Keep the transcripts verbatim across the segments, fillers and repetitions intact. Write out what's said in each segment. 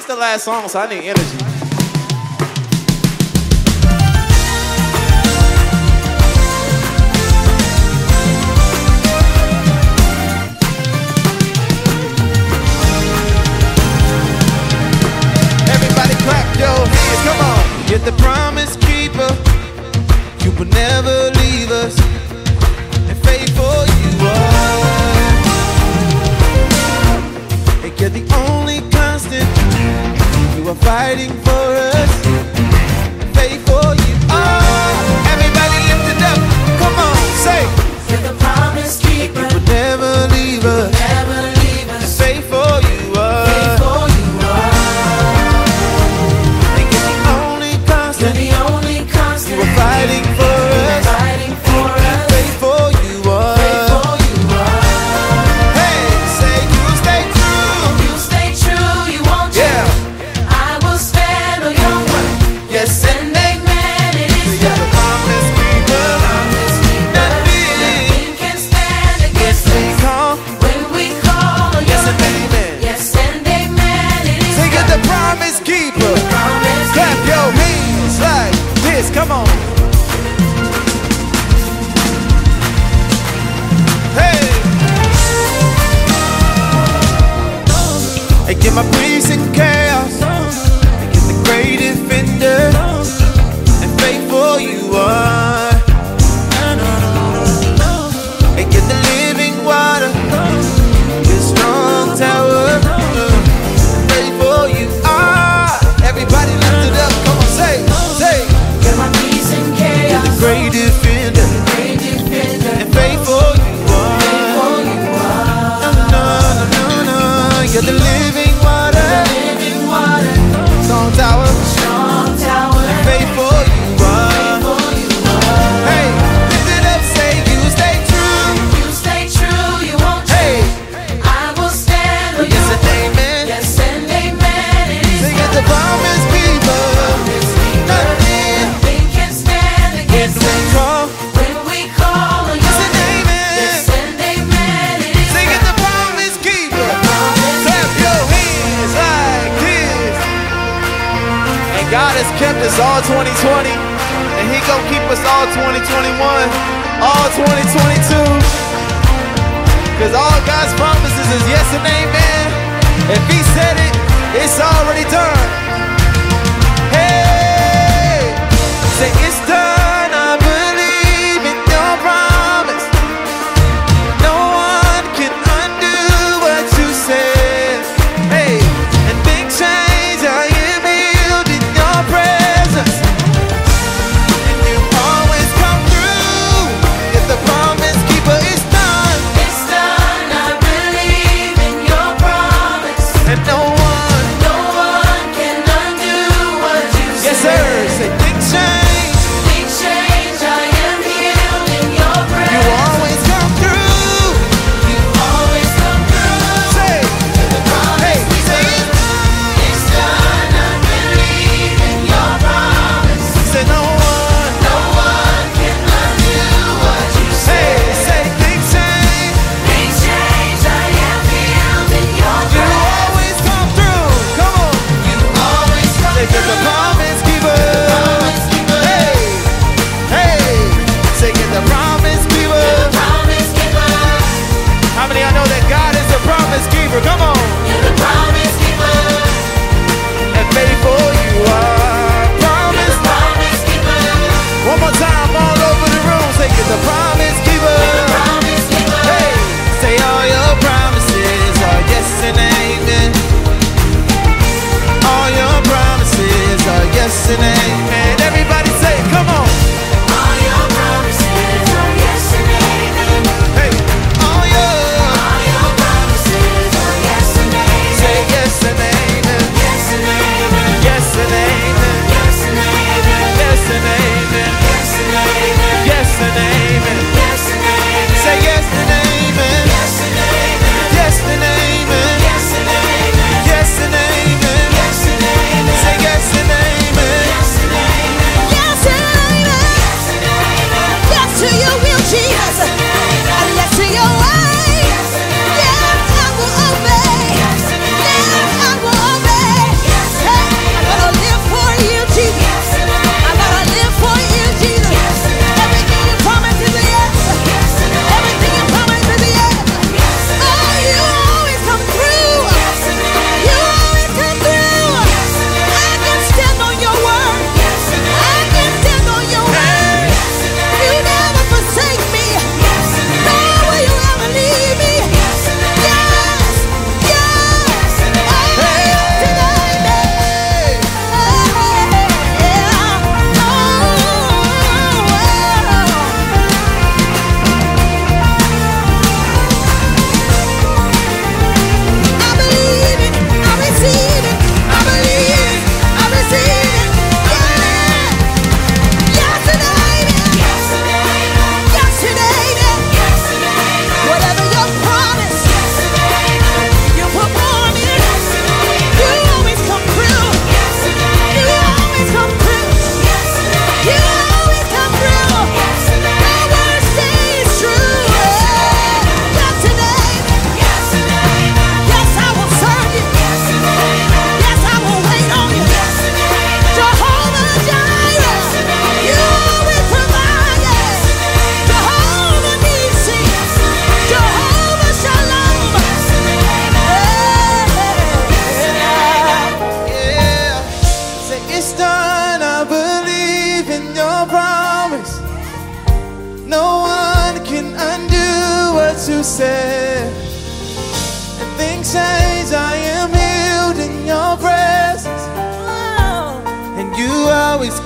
It's the last song, so I need energy. Everybody clap your hands, come on. You're the promise keeper. You will never leave us. And faithful you are. And you're the only constant. You are fighting for us. Faithful you are. Everybody lift it up. Come on, say. You're the promise keeper. You will never leave us. Never leave us. Faithful you are. Faithful you are. And you're the only constant. You're the only constant. You are fighting for us. Fighting for us. Faithful you are. Faithful you are. Hey, say you stay true. You stay true. You won't Yeah. change. I will stand on your word. Yes, And amen. It is you're the done. promise keeper. Promise keeper. Nothing Nothing can stand against we us. call. When we call on Yes, your and amen. yes and amen. It is Say you're done. the promise keeper. Promise Clap your hands like this. Come on. Hey. And get my peace in chaos. And get the great defender. And faithful you are. And get the living water. Your strong tower. Faithful you are. Everybody lift it up. Come on, say, say. You're my peace in chaos. The great defender. Great defender. And faithful you are. Faithful you are. No, no, no, no. You're the living water. Living water. Strong tower. Strong tower. And faithful you are. Faithful you are. Hey, lift it up, say you stay true. You stay true. You won't Hey, change. I will stand on yes your and amen. yes and amen. It is Sing it, the done. promise keeper. Nothing Nothing can stand when against we us. call. When we call on Yes your and amen. yes and amen. It is Sing it, done. the promise keeper. Promise Clap your hands like this. And God has kept us all twenty twenty. And He gon' keep us all twenty twenty-one. All twenty twenty-two. Cause all God's promises is yes and amen. If He said it, it's already done. Hey, say it's done. I believe in your promise. No one can undo what you said. Hey, and things change. I am healed in your presence. And you always come through. If the promise keeper is done. It's done. I believe in your promise. And no one, No one can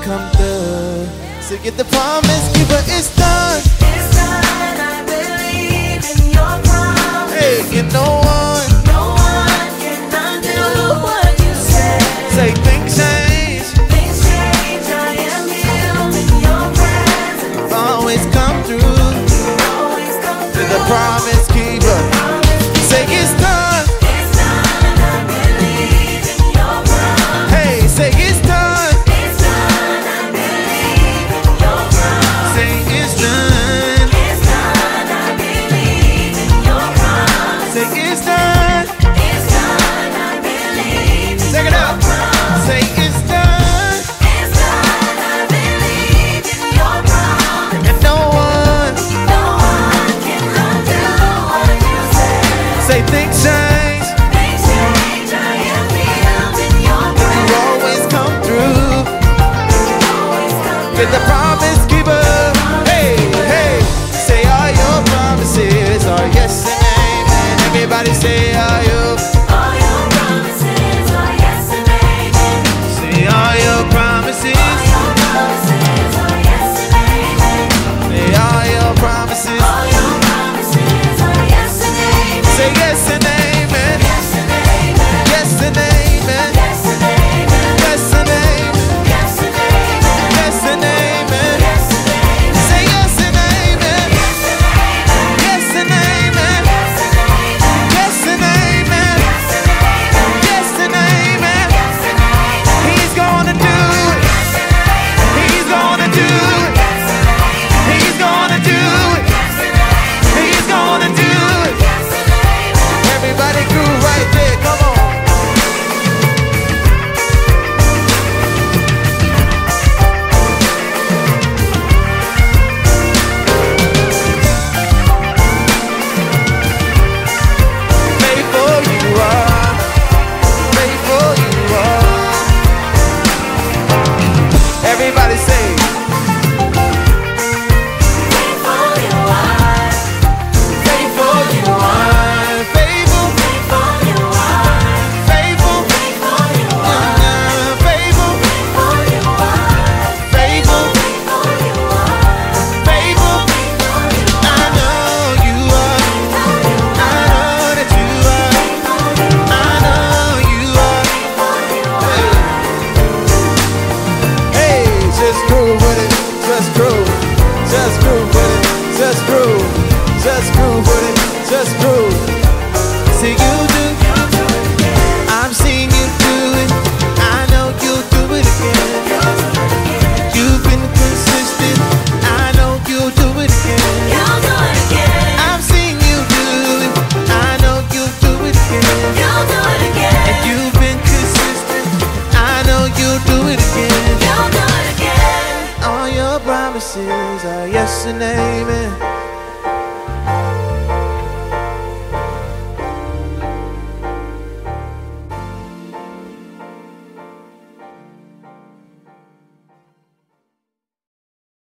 come through. So get the promise, keeper, it's done. It's done, I believe in your promise. Hey, you know one. No one can undo what you said. Say things change, Things change, I am healed in your presence. always come through. Always come To through. the promise keeper. Say it's done. It's done, I believe in your promise. Hey, say it's done. It's done, I believe in your promise. Say it's done. It's done, I believe in your promise. Say it's done. It's done, I believe in Check it out. Say it's done. It's done, I believe in your promise. And no one. No one can undo what you said. Say things change. Things change, I am healed in your You presence. always come through. Always come Get the promise keeper. Hey, hey. Say all your promises are yes and amen. Everybody say all your. all your promises are yes and amen. Say all your promises. All your promises are yes and amen. Say all your promises. All your promises are yes and amen. Say yes and amen. Yes and amen. Yes and amen. Yes and amen. Yes and amen. Yes and amen. Yes and amen. Yes and amen. Say yes and amen. Yes and amen. Yes and amen. Yes and amen. Yes and amen. Yes and amen. Yes and amen. Yes and amen. He's gonna do it. Yes and amen. He's gonna do it. Yes and amen. He's gonna do it. Yes and amen. He's gonna do it. Yes and amen. Everybody groove right there. Come on. Faithful you are. Faithful you are. Everybody say. Faithful you are. Faithful you are. Faithful. Faithful you are. Faithful. Faithful you are. Uh, Faithful. Faithful you are. Faithful. Faithful you are. Faithful. Faithful you I know you are. I know that you are. I know you are. Hey, hey, just groove with it. Just groove. Just groove with it. Just groove. Just groove with it. Just groove. See you do. I'm seeing you do it. I know you'll do it again. You've been consistent. I know you'll do it again. You'll do it again. I'm seeing you do it. I know you'll do it again. You'll do it And again. you've been consistent. I know you'll do it again. You'll do it again. All your promises are yes and amen.